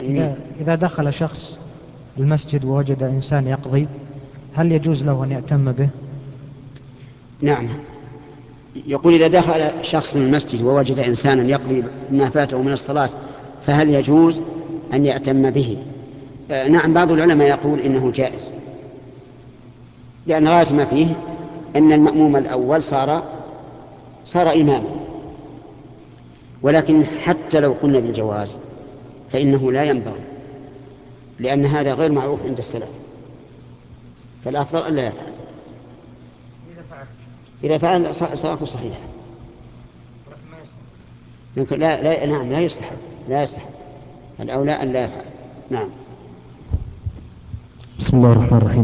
إذا دخل شخص المسجد ووجد إنسان يقضي، هل يجوز له أن يأتم به؟ نعم، يقول إذا دخل شخص المسجد ووجد إنسانا يقضي ما فاته من الصلاة فهل يجوز أن يأتم به؟ نعم، بعض العلماء يقول إنه جائز، لأن غاية ما فيه أن المأموم الأول صار إماما. ولكن حتى لو قلنا بالجواز فإنه لا ينبغي، لأن هذا غير معروف عند السلف، فالأفضل أن لا يفعل. إذا فعل صلاته صحيحة. نعم، لا يستحب الأولى أن لا يفعل. نعم. بسم الله الرحمن الرحيم.